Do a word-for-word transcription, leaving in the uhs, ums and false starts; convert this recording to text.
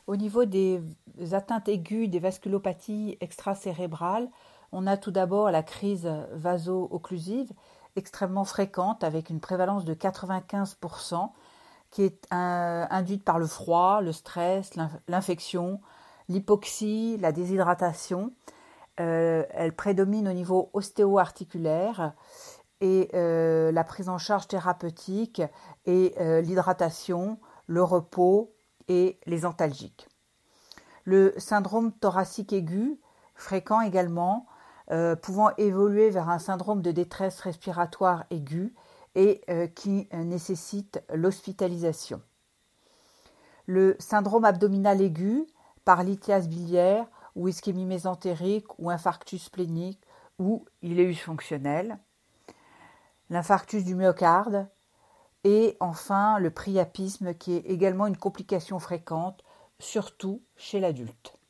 Au niveau des atteintes aiguës des vasculopathies extracérébrales, on a tout d'abord la crise vaso-occlusive extrêmement fréquente avec une prévalence de quatre-vingt-quinze pour cent qui est euh, induite par le froid, le stress, l'infection, l'hypoxie, la déshydratation. Euh, elle prédomine au niveau ostéo-articulaire et euh, la prise en charge thérapeutique et euh, l'hydratation, le repos et les antalgiques. Le syndrome thoracique aigu, fréquent également, euh, pouvant évoluer vers un syndrome de détresse respiratoire aiguë et euh, qui euh, nécessite l'hospitalisation. Le syndrome abdominal aigu, par lithiase biliaire ou ischémie mésentérique ou infarctus splénique ou iléus fonctionnel. L'infarctus du myocarde et enfin le priapisme qui est également une complication fréquente, surtout chez l'adulte.